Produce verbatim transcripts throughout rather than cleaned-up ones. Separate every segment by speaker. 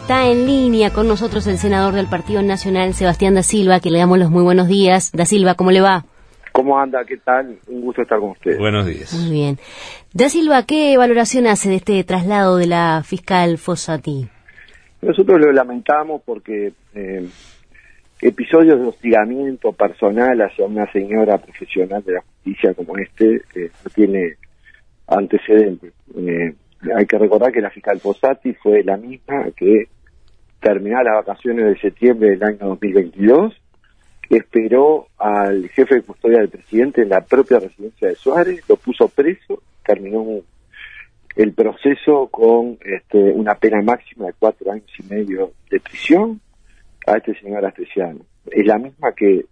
Speaker 1: Está en línea con nosotros el senador del Partido Nacional, Sebastián Da Silva, que le damos los muy buenos días. Da Silva, ¿cómo le va?
Speaker 2: ¿Cómo anda? ¿Qué tal? Un gusto estar con usted.
Speaker 3: Buenos días.
Speaker 1: Muy bien. Da Silva, ¿qué valoración hace de este traslado de la fiscal Fossati?
Speaker 2: Nosotros lo lamentamos porque eh, episodios de hostigamiento personal hacia una señora profesional de la justicia como este eh, no tiene antecedentes. Eh, hay que recordar que la fiscal Fossati fue la misma que terminó las vacaciones de septiembre del año dos mil veintidós, esperó al jefe de custodia del presidente en la propia residencia de Suárez, lo puso preso, terminó el proceso con este, una pena máxima de cuatro años y medio de prisión a este señor Astesiano. Es la misma que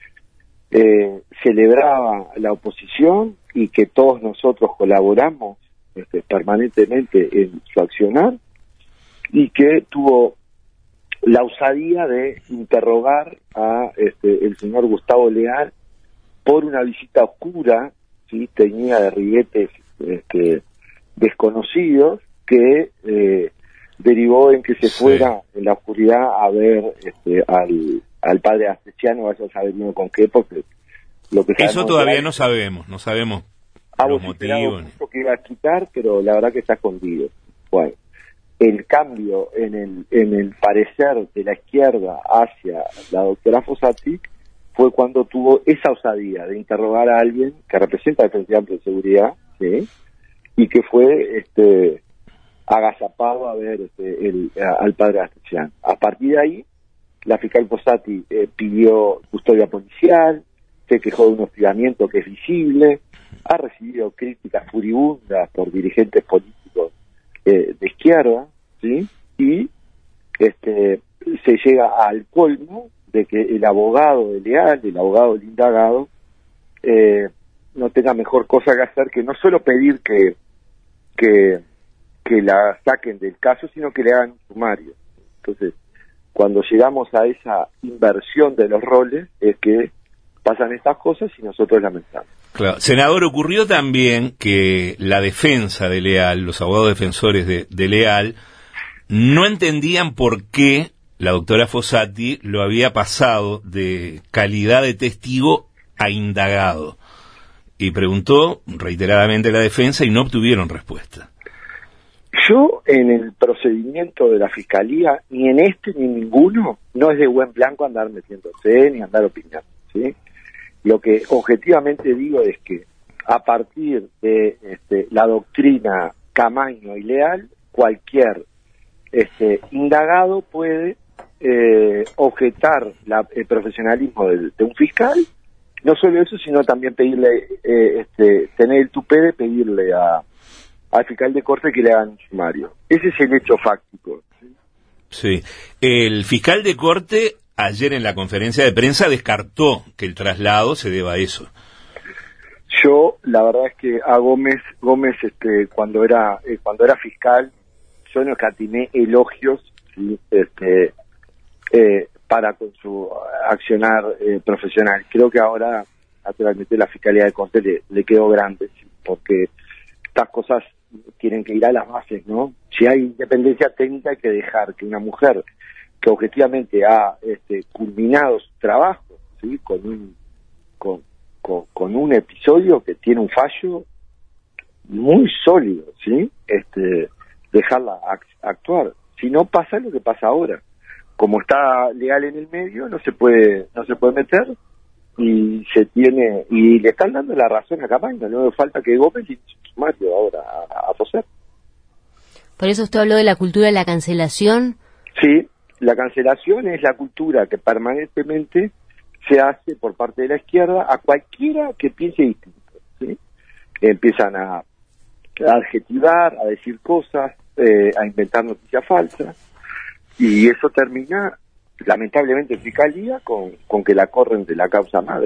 Speaker 2: eh, celebraba la oposición y que todos nosotros colaboramos este, permanentemente en su accionar, y que tuvo la osadía de interrogar a este, el señor Gustavo Leal por una visita oscura, ¿sí? Teñida de riguetes este, desconocidos, que eh, derivó en que se sí. fuera en la oscuridad a ver este, al, al padre Astesiano, vaya a saber no con qué, porque lo que
Speaker 3: eso todavía no sabemos, no sabemos los motivos.
Speaker 2: Mucho que iba a explicar, pero la verdad que está escondido. Bueno, el cambio en el en el parecer de la izquierda hacia la doctora Fossati fue cuando tuvo esa osadía de interrogar a alguien que representa el Frente Amplio de Seguridad, ¿sí? Y que fue este agazapado a ver este, el, a, al padre Astesiano. A partir de ahí, la fiscal Fossati eh, pidió custodia policial, se quejó de un hostigamiento que es visible, ha recibido críticas furibundas por dirigentes políticos eh, de izquierda, ¿sí? Y este se llega al colmo de que el abogado de Leal, el abogado del indagado, eh, no tenga mejor cosa que hacer que no solo pedir que, que, que la saquen del caso, sino que le hagan un sumario. Entonces, cuando llegamos a esa inversión de los roles, es que pasan estas cosas y nosotros lamentamos.
Speaker 3: Claro. Senador, ocurrió también que la defensa de Leal, los abogados defensores de, de Leal, no entendían por qué la doctora Fossati lo había pasado de calidad de testigo a indagado. Y preguntó reiteradamente la defensa y no obtuvieron respuesta.
Speaker 2: Yo, en el procedimiento de la Fiscalía, ni en este ni en ninguno, no es de buen blanco andar metiéndose ni andar opinando, ¿sí? Lo que objetivamente digo es que a partir de este, la doctrina Camaño y Leal, cualquier este, indagado puede eh, objetar la, el profesionalismo de, de un fiscal. No solo eso, sino también pedirle, eh, este, tener el tupé de pedirle a, al fiscal de corte que le hagan un sumario. Ese es el hecho fáctico. ¿Sí?
Speaker 3: Sí. El fiscal de corte ayer en la conferencia de prensa descartó que el traslado se deba a eso.
Speaker 2: Yo, la verdad es que a Gómez, Gómez, este, cuando era, eh, cuando era fiscal, yo no escatimé elogios, ¿sí? este, eh, para con su accionar eh, profesional. Creo que ahora, naturalmente, la Fiscalía de Corte le, le quedó grande, ¿sí? Porque estas cosas tienen que ir a las bases, ¿no? Si hay independencia técnica, hay que dejar que una mujer que objetivamente ha este, culminado su trabajo, ¿sí? con un con, con, con un episodio que tiene un fallo muy sólido, ¿sí? Este, dejarla actuar. Si no pasa lo que pasa ahora, como está Leal en el medio, no se puede no se puede meter y se tiene y le están dando la razón a Camaño. No hace falta que Gómez y sumario ahora a, a Fossati.
Speaker 1: Por eso usted habló de la cultura de la cancelación.
Speaker 2: Sí. La cancelación es la cultura que permanentemente se hace por parte de la izquierda a cualquiera que piense distinto, ¿sí? Empiezan a, a adjetivar, a decir cosas, eh, a inventar noticias falsas, y eso termina, lamentablemente, en Fiscalía con, con que la corren de la causa madre.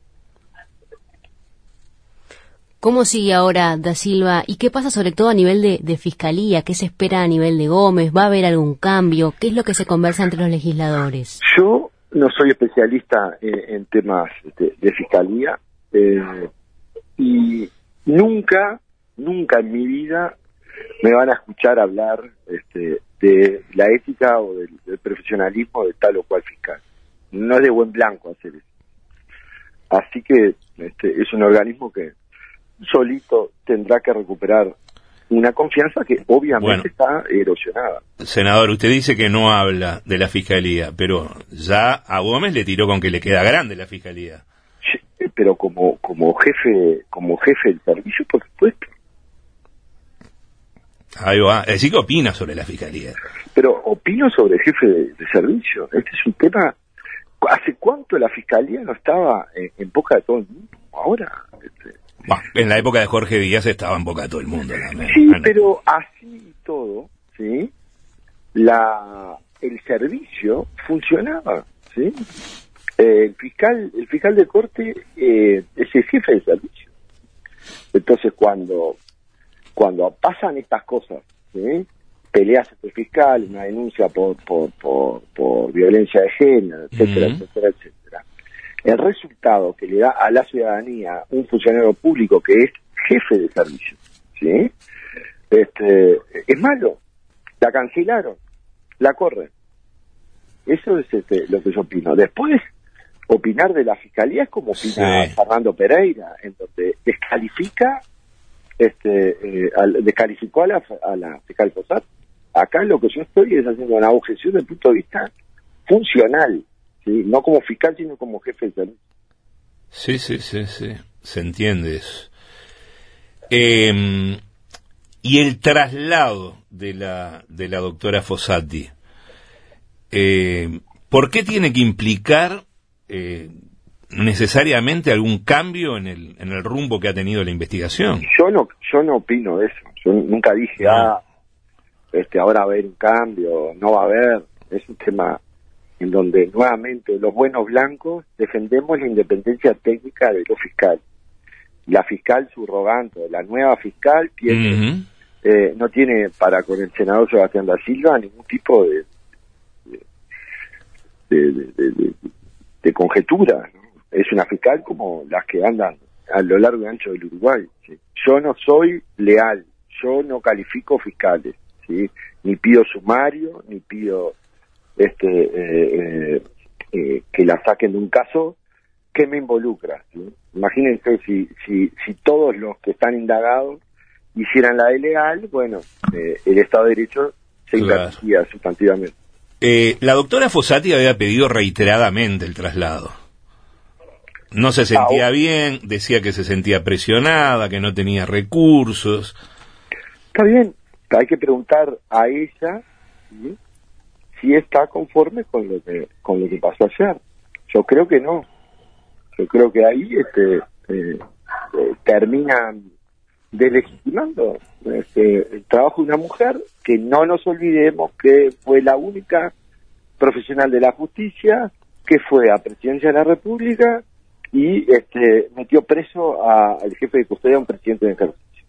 Speaker 1: ¿Cómo sigue ahora Da Silva? ¿Y qué pasa sobre todo a nivel de, de Fiscalía? ¿Qué se espera a nivel de Gómez? ¿Va a haber algún cambio? ¿Qué es lo que se conversa entre los legisladores?
Speaker 2: Yo no soy especialista en, en temas de, de Fiscalía eh, y nunca, nunca en mi vida me van a escuchar hablar este, de la ética o del, del profesionalismo de tal o cual fiscal. No es de buen blanco hacer eso. Así que este, es un organismo que solito tendrá que recuperar una confianza que obviamente bueno, está erosionada.
Speaker 3: Senador, usted dice que no habla de la Fiscalía, pero ya a Gómez le tiró con que le queda grande la Fiscalía.
Speaker 2: Sí, pero como como jefe como jefe del servicio, por supuesto.
Speaker 3: Ahí va. Es decir, que opina sobre la Fiscalía.
Speaker 2: Pero opino sobre el jefe de, de servicio. Este es un tema... ¿Hace cuánto la Fiscalía no estaba en, en boca de todo el mundo? Ahora... Este...
Speaker 3: Bueno, en la época de Jorge Díaz estaba en boca de todo el mundo. También.
Speaker 2: Sí,
Speaker 3: bueno.
Speaker 2: Pero así y todo, ¿sí? La, el servicio funcionaba, ¿sí? Eh, el fiscal el fiscal de corte eh, es el jefe de servicio. Entonces, cuando... Cuando pasan estas cosas, ¿sí? Peleas entre fiscal, una denuncia por, por, por, por violencia de género, etcétera, uh-huh. etcétera, etcétera, el resultado que le da a la ciudadanía un funcionario público que es jefe de servicio, ¿sí? Este, es malo, la cancelaron, la corren. Eso es este, lo que yo opino. Después, opinar de la fiscalía es como opina sí. Fernando Pereira, en donde descalifica Este, eh, al, descalificó a la, a la fiscal Fossati. Acá lo que yo estoy es haciendo una objeción desde el punto de vista funcional, ¿sí? No como fiscal, sino como jefe de servicio.
Speaker 3: Sí, sí, sí, sí, se entiende eso. Eh, y el traslado de la de la doctora Fossati, eh, ¿por qué tiene que implicar eh, necesariamente algún cambio en el en el rumbo que ha tenido la investigación?
Speaker 2: Yo no yo no opino de eso. Yo nunca dije, no. ah, este ahora va a haber un cambio, no va a haber. Es un tema en donde nuevamente los buenos blancos defendemos la independencia técnica de los fiscales. La fiscal subrogante, la nueva fiscal tiene uh-huh. eh, no tiene para con el senador Sebastián da Silva ningún tipo de de, de, de, de, de conjetura, ¿no? Es una fiscal como las que andan a lo largo y ancho del Uruguay, ¿sí? Yo no soy leal, yo no califico fiscales, ¿sí? Ni pido sumario, ni pido este eh, eh, eh, que la saquen de un caso que me involucra, ¿sí? Imagínense si, si, si todos los que están indagados hicieran la de leal, bueno, eh, el Estado de Derecho se invertía claro. sustantivamente.
Speaker 3: Eh, la doctora Fossati había pedido reiteradamente el traslado. No se sentía ah, bien, decía que se sentía presionada, que no tenía recursos.
Speaker 2: Está bien, hay que preguntar a ella, ¿sí?, si está conforme con lo que con lo que pasó ayer. Yo creo que no. Yo creo que ahí este eh, eh, terminan delegitimando este, el trabajo de una mujer que no nos olvidemos que fue la única profesional de la justicia que fue a Presidencia de la República y este metió preso al jefe de custodia a un presidente de ejercicio.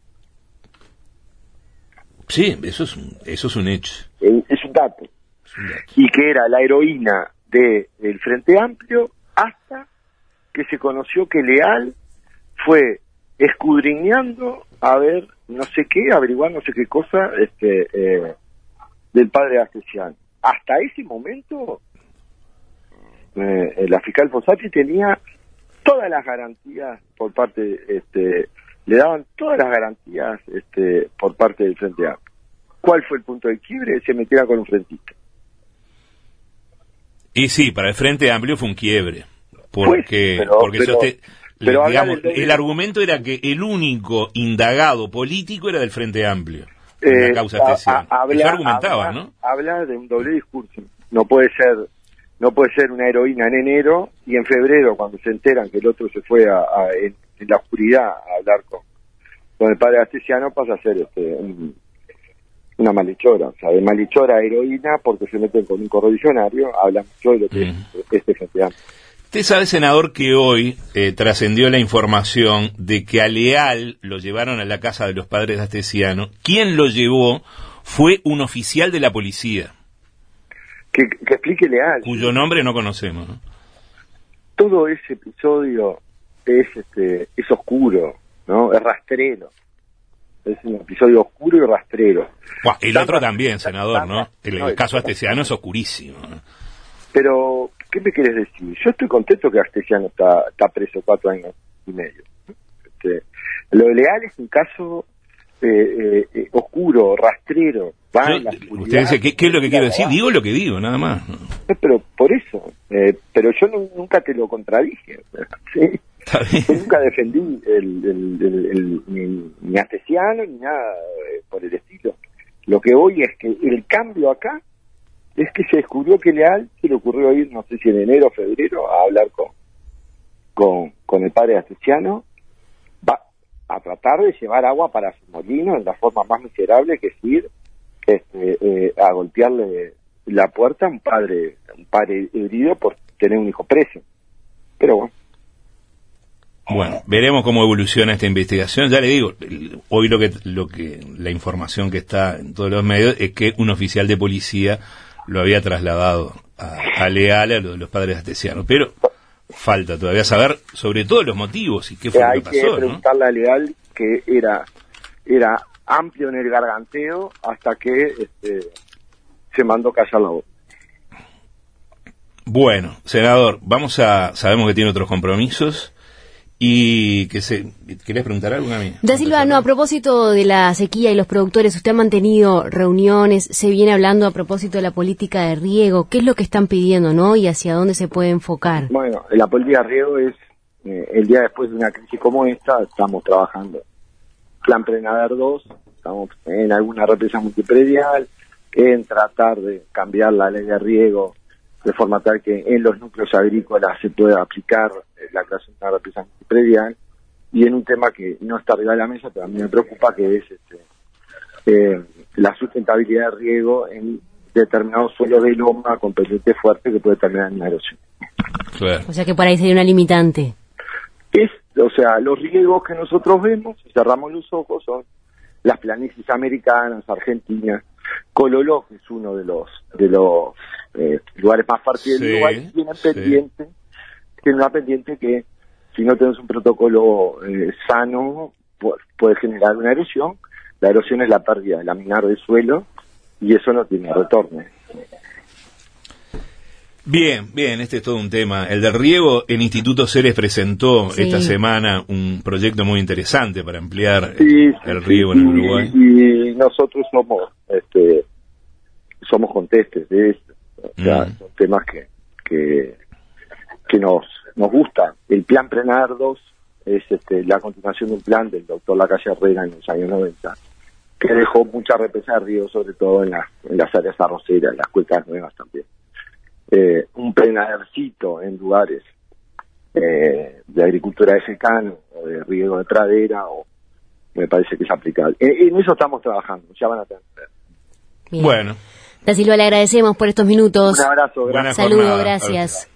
Speaker 3: Sí, eso es un, eso es un hecho.
Speaker 2: Es, es un dato. Es un dato. Y que era la heroína de, del Frente Amplio hasta que se conoció que Leal fue escudriñando a ver no sé qué, averiguar no sé qué cosa este eh, del padre Astesiano. Hasta ese momento eh, la fiscal Fossati tenía todas las garantías por parte, este, le daban todas las garantías este, por parte del Frente Amplio. ¿Cuál fue el punto de quiebre? Se metiera con un frentista.
Speaker 3: Y sí, para el Frente Amplio fue un quiebre, porque, pues, pero, porque
Speaker 2: pero,
Speaker 3: usted,
Speaker 2: pero
Speaker 3: digamos, el argumento era que el único indagado político era del Frente Amplio.
Speaker 2: Eh,
Speaker 3: en la causa Astesiano. Eso argumentaba,
Speaker 2: habla,
Speaker 3: ¿no?
Speaker 2: Habla de un doble discurso. No puede ser no puede ser una heroína en enero y en febrero, cuando se enteran que el otro se fue a, a, en, en la oscuridad a hablar con, con el padre Astesiano, pasa a ser este, un, una malhechora. O sea, de malhechora a heroína, porque se meten con un correligionario, hablan mucho de lo que mm. es este Frente Amplio.
Speaker 3: Usted sabe, senador, que hoy eh, trascendió la información de que a Leal lo llevaron a la casa de los padres de Astesiano. Quien lo llevó fue un oficial de la policía.
Speaker 2: Que, que explique Leal.
Speaker 3: Cuyo nombre no conocemos, ¿no?
Speaker 2: Todo ese episodio es este es oscuro, ¿no? Es rastrero. es un episodio oscuro y rastrero.
Speaker 3: Buah, el otro también, senador, ¿no? El, el caso Astesiano es oscurísimo, ¿no?
Speaker 2: Pero, ¿qué me quieres decir? Yo estoy contento que Astesiano está, está preso cuatro años y medio. Este, lo de Leal es un caso eh, eh, oscuro, rastrero. Va
Speaker 3: Yo,
Speaker 2: en la
Speaker 3: usted dice, ¿qué, ¿qué es lo que quiero decir? Digo lo que digo, nada más.
Speaker 2: No, pero por eso. Eh, pero yo no, nunca te lo contradije. ¿Sí? Yo nunca defendí el, el, el, el, ni, ni Astesiano ni nada eh, por el estilo. Lo que voy es que el cambio acá es que se descubrió que Leal se le ocurrió ir, no sé si en enero o febrero, a hablar con, con, con el padre Astesiano, va a tratar de llevar agua para su molino en la forma más miserable, que es ir este, eh, a golpearle la puerta a un padre, un padre herido por tener un hijo preso. Pero bueno.
Speaker 3: Bueno, veremos cómo evoluciona esta investigación. Ya le digo, hoy lo que, lo que, la información que está en todos los medios es que un oficial de policía lo había trasladado a, a Leal, a los, los padres astesianos. Pero falta todavía saber sobre todo los motivos y qué fue
Speaker 2: eh,
Speaker 3: lo que pasó.
Speaker 2: Hay que preguntarle, ¿no?, a Leal, que era, era amplio en el garganteo hasta que este, se mandó callar la boca.
Speaker 3: Bueno, senador, vamos a, sabemos que tiene otros compromisos. Y que se, ¿querés preguntar algo a mí?
Speaker 1: Da Silva, no, a propósito de la sequía y los productores, usted ha mantenido reuniones, se viene hablando a propósito de la política de riego, ¿qué es lo que están pidiendo, no? Y hacia dónde se puede enfocar.
Speaker 2: Bueno, la política de riego es, eh, el día después de una crisis como esta, estamos trabajando. Plan Prenader dos, estamos en alguna represa multipredial, en tratar de cambiar la ley de riego de forma tal que en los núcleos agrícolas se pueda aplicar la creación de una represa multipredial, y en un tema que no está arriba de la mesa, pero a mí me preocupa, que es este, eh, la sustentabilidad de riego en determinados suelos de loma con pendiente fuerte que puede terminar en una erosión.
Speaker 3: Claro.
Speaker 1: O sea que por ahí sería una limitante.
Speaker 2: Es, o sea, los riegos que nosotros vemos, si cerramos los ojos, son las planicies americanas, argentinas. Cololó, que es uno de los de los eh, lugares más fértiles
Speaker 3: sí,
Speaker 2: del Uruguay, tiene
Speaker 3: sí.
Speaker 2: pendiente, tiene una pendiente que, si no tenés un protocolo eh, sano, pu- puede generar una erosión. La erosión es la pérdida laminar del suelo, y eso no tiene retorno.
Speaker 3: Bien, bien, este es todo un tema. El del riego, el Instituto Ceres presentó
Speaker 1: Sí.
Speaker 3: esta semana un proyecto muy interesante para ampliar
Speaker 2: Sí,
Speaker 3: el,
Speaker 2: sí,
Speaker 3: el riego
Speaker 2: sí,
Speaker 3: en el Uruguay.
Speaker 2: Y, y nosotros somos este somos contestes de esto. O sea,
Speaker 3: Mm.
Speaker 2: son temas que que, que nos nos gustan. El plan Prenader dos es este, la continuación de un plan del doctor Lacalle Herrera en los años noventa, que dejó mucha represa de riego, sobre todo en, la, en las áreas arroceras, en las cuencas nuevas también. Eh, un Prenadercito en lugares eh, de agricultura de secano o de riego de pradera, o me parece que es aplicable. En, en eso estamos trabajando, ya van a tener.
Speaker 1: Bien.
Speaker 3: Bueno.
Speaker 1: Da Silva, le agradecemos por estos minutos.
Speaker 2: Un abrazo,
Speaker 3: Buena
Speaker 2: gracias.
Speaker 1: Saludos,
Speaker 3: jornada.
Speaker 1: gracias.